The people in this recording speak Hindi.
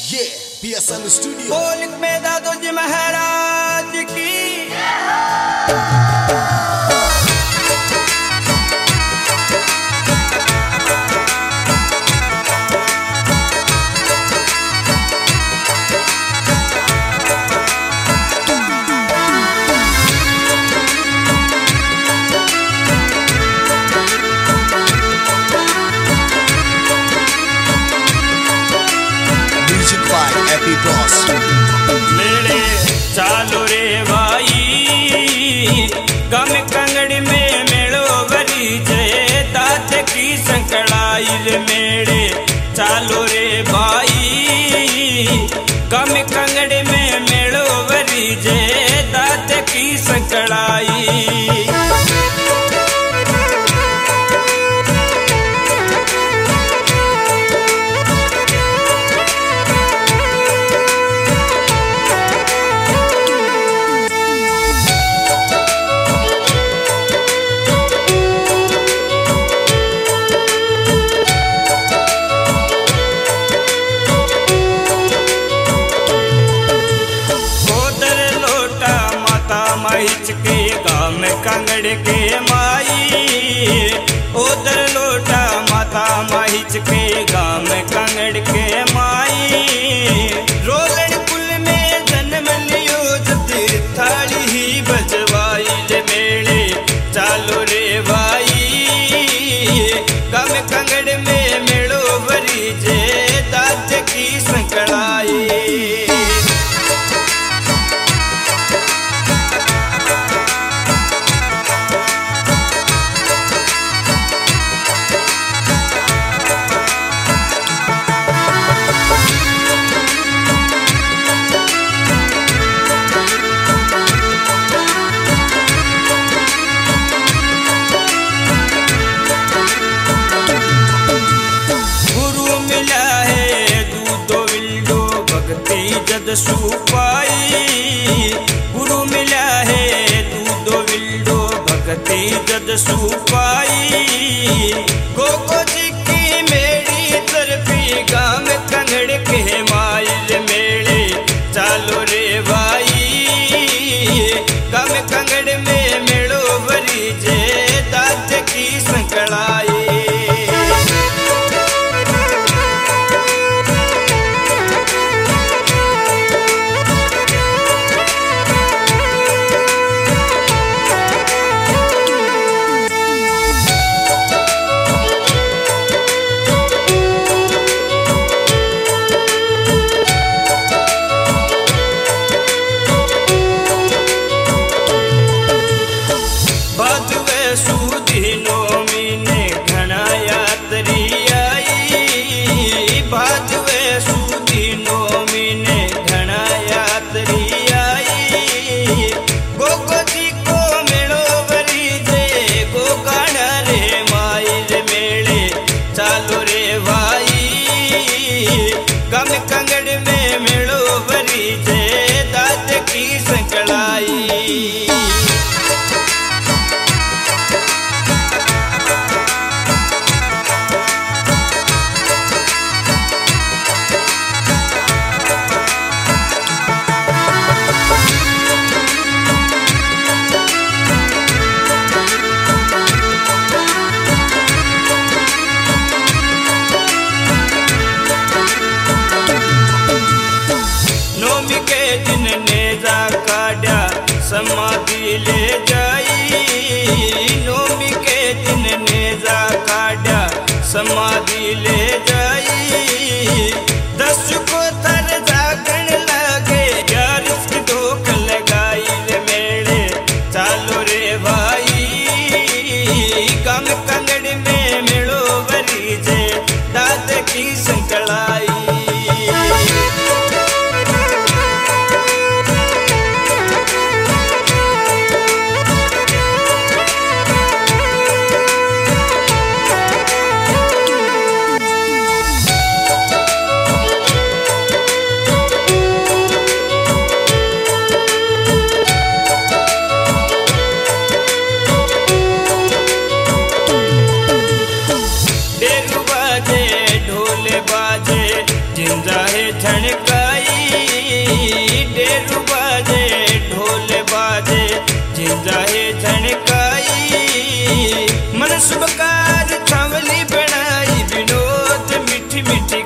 Yeah, BSM Studio. बोलिक में दादो जी महाराज की Music by Epi Boss. मेरे चालो रे भाई गम कंगड़ी में मेड़ो भरी जय तात की संकड़ाई रे मेरे चालो रे भाई गम कंगड़ी में मेड़ो भरी जय तात की संकड़ाई माइच के गाम कंगड़ के माई उधर लोटा माता माइच के गाम कंगड़ के माई रोलड़ कुल में जन्म लियो जति थाली ही बजवाई ले मेले चालो रे भाई गाम कंगड़ में मेड़ो भरी जे दात की संकड़ाई जद सुपाई गुरु मिला है दूधो विल्डो भगती जद सुपाई गोगो जी की मेरी तरफी गाम कंगड़ के माइल मेले चालो रे भाई गाम कंगड़ में मेड़ो भरी जे दात की संकड़ाई है झनकाई, डेरू बाजे ढोल बाजे, जिंदा है झनकाई। मन सुबकार छावली बनाई, विनोद मीठी मीठी